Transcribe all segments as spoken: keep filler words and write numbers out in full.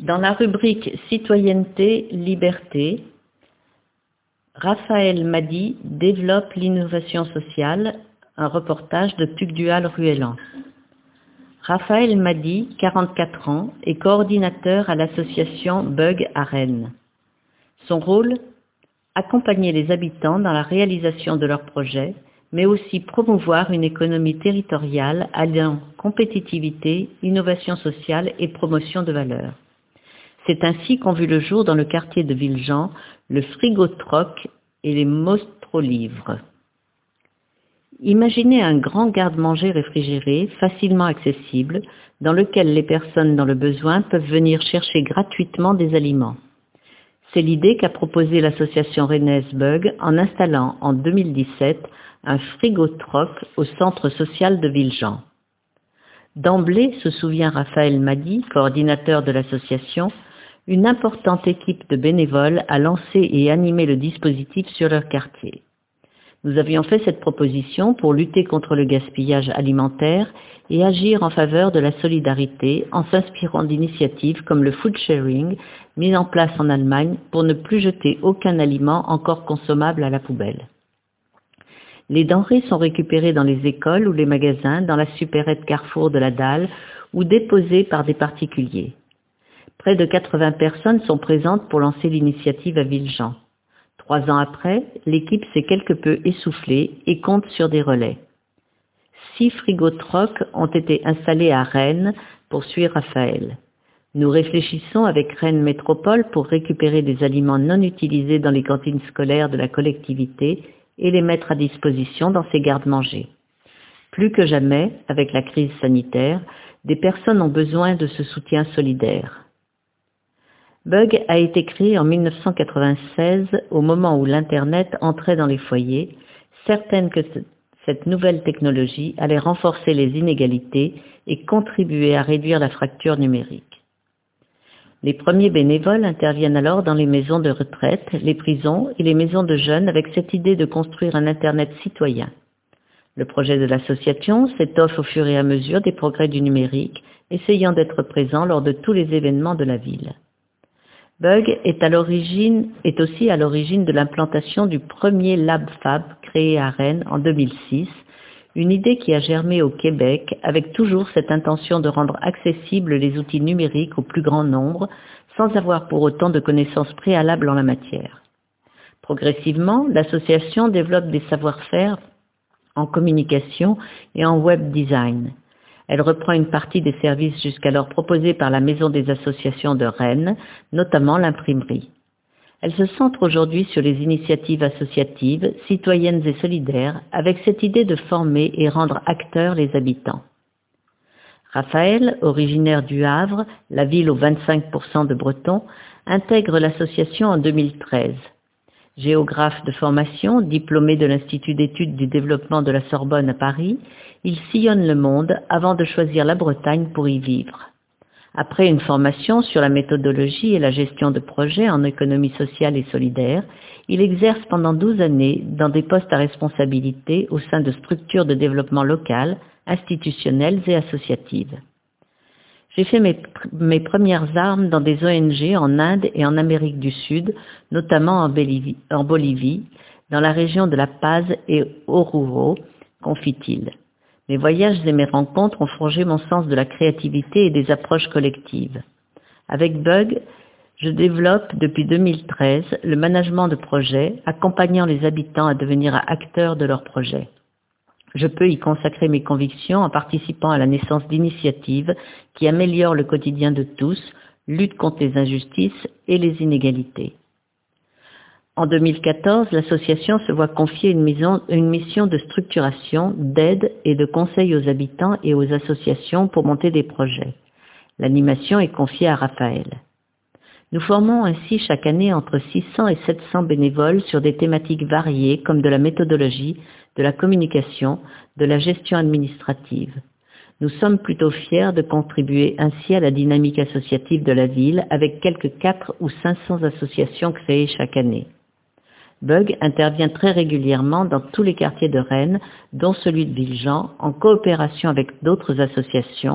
Dans la rubrique Citoyenneté, Liberté, Raphaël Mady développe l'innovation sociale, un reportage de Tugdual Ruellan. Raphaël Mady, quarante-quatre ans, est coordinateur à l'association Bug à Rennes. Son rôle, accompagner les habitants dans la réalisation de leurs projets, mais aussi promouvoir une économie territoriale alliant compétitivité, innovation sociale et promotion de valeurs. C'est ainsi qu'ont vu le jour dans le quartier de Villejean le Frigo-Troc et les Mostrolivres. Imaginez un grand garde-manger réfrigéré, facilement accessible, dans lequel les personnes dans le besoin peuvent venir chercher gratuitement des aliments. C'est l'idée qu'a proposée l'association rennaise Bug en installant en deux mille dix-sept un Frigo-Troc au centre social de Villejean. D'emblée, se souvient Raphaël Mady, coordinateur de l'association, une importante équipe de bénévoles a lancé et animé le dispositif sur leur quartier. Nous avions fait cette proposition pour lutter contre le gaspillage alimentaire et agir en faveur de la solidarité en s'inspirant d'initiatives comme le food sharing mis en place en Allemagne pour ne plus jeter aucun aliment encore consommable à la poubelle. Les denrées sont récupérées dans les écoles ou les magasins, dans la supérette Carrefour de la Dalle ou déposées par des particuliers. Près de quatre-vingts personnes sont présentes pour lancer l'initiative à Villejean. Trois ans après, l'équipe s'est quelque peu essoufflée et compte sur des relais. Six Frigo-Troc ont été installés à Rennes, poursuit Raphaël. Nous réfléchissons avec Rennes Métropole pour récupérer des aliments non utilisés dans les cantines scolaires de la collectivité et les mettre à disposition dans ces garde-manger. Plus que jamais, avec la crise sanitaire, des personnes ont besoin de ce soutien solidaire. Bug a été créé en mille neuf cent quatre-vingt-seize, au moment où l'Internet entrait dans les foyers, certaine que cette nouvelle technologie allait renforcer les inégalités et contribuer à réduire la fracture numérique. Les premiers bénévoles interviennent alors dans les maisons de retraite, les prisons et les maisons de jeunes avec cette idée de construire un Internet citoyen. Le projet de l'association s'étoffe au fur et à mesure des progrès du numérique, essayant d'être présent lors de tous les événements de la ville. Bug est, à l'origine, est aussi à l'origine de l'implantation du premier Lab Fab créé à Rennes en deux mille six, une idée qui a germé au Québec avec toujours cette intention de rendre accessibles les outils numériques au plus grand nombre, sans avoir pour autant de connaissances préalables en la matière. Progressivement, l'association développe des savoir-faire en communication et en web design. Elle reprend une partie des services jusqu'alors proposés par la Maison des associations de Rennes, notamment l'imprimerie. Elle se centre aujourd'hui sur les initiatives associatives, citoyennes et solidaires, avec cette idée de former et rendre acteurs les habitants. Raphaël, originaire du Havre, la ville aux vingt-cinq pour cent de Bretons, intègre l'association en deux mille treize. Géographe de formation, diplômé de l'Institut d'études du développement de la Sorbonne à Paris, il sillonne le monde avant de choisir la Bretagne pour y vivre. Après une formation sur la méthodologie et la gestion de projets en économie sociale et solidaire, il exerce pendant douze années dans des postes à responsabilité au sein de structures de développement local, institutionnelles et associatives. J'ai fait mes, mes premières armes dans des O N G en Inde et en Amérique du Sud, notamment en Bolivie, en Bolivie dans la région de La Paz et Oruro, confie-t-il. Mes voyages et mes rencontres ont forgé mon sens de la créativité et des approches collectives. Avec Bug, je développe depuis deux mille treize le management de projets, accompagnant les habitants à devenir acteurs de leurs projets. Je peux y consacrer mes convictions en participant à la naissance d'initiatives qui améliorent le quotidien de tous, luttent contre les injustices et les inégalités. En deux mille quatorze, l'association se voit confier une mission, une mission de structuration, d'aide et de conseil aux habitants et aux associations pour monter des projets. L'animation est confiée à Raphaël. Nous formons ainsi chaque année entre six cents et sept cents bénévoles sur des thématiques variées comme de la méthodologie, de la communication, de la gestion administrative. Nous sommes plutôt fiers de contribuer ainsi à la dynamique associative de la ville avec quelques quatre ou cinq cents associations créées chaque année. Bug intervient très régulièrement dans tous les quartiers de Rennes, dont celui de Villejean, en coopération avec d'autres associations,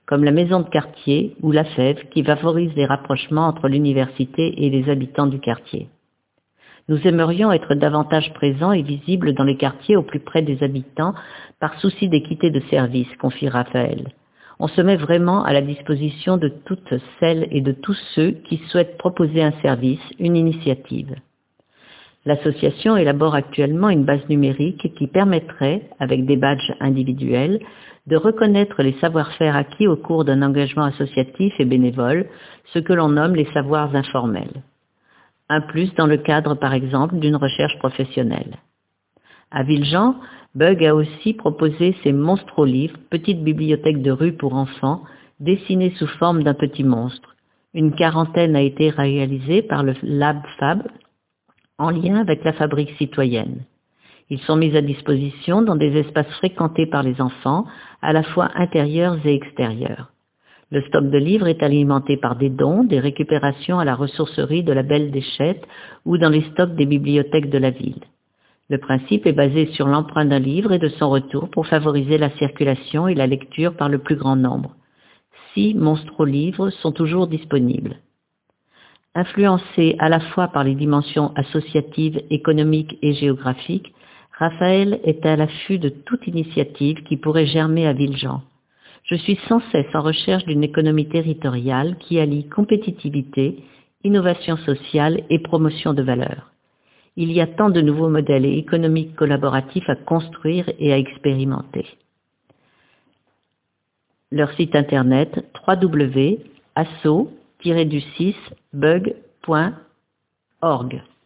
comme la maison de quartier ou la Fève qui favorise les rapprochements entre l'université et les habitants du quartier. Nous aimerions être davantage présents et visibles dans les quartiers au plus près des habitants par souci d'équité de service, confie Raphaël. On se met vraiment à la disposition de toutes celles et de tous ceux qui souhaitent proposer un service, une initiative. L'association élabore actuellement une base numérique qui permettrait, avec des badges individuels, de reconnaître les savoir-faire acquis au cours d'un engagement associatif et bénévole, ce que l'on nomme les savoirs informels. Un plus dans le cadre, par exemple, d'une recherche professionnelle. À Villejean, Bug a aussi proposé ses Monstro-livres, petites bibliothèques de rue pour enfants, dessinées sous forme d'un petit monstre. Une quarantaine a été réalisée par le Lab Fab, en lien avec la Fabrique citoyenne. Ils sont mis à disposition dans des espaces fréquentés par les enfants, à la fois intérieurs et extérieurs. Le stock de livres est alimenté par des dons, des récupérations à la ressourcerie de la Belle Déchette ou dans les stocks des bibliothèques de la ville. Le principe est basé sur l'emprunt d'un livre et de son retour pour favoriser la circulation et la lecture par le plus grand nombre. Six Monstro-livres sont toujours disponibles. Influencé à la fois par les dimensions associatives, économiques et géographiques, Raphaël est à l'affût de toute initiative qui pourrait germer à Villejean. Je suis sans cesse en recherche d'une économie territoriale qui allie compétitivité, innovation sociale et promotion de valeurs. Il y a tant de nouveaux modèles économiques collaboratifs à construire et à expérimenter. Leur site internet w w w point asso tiret du six bug point org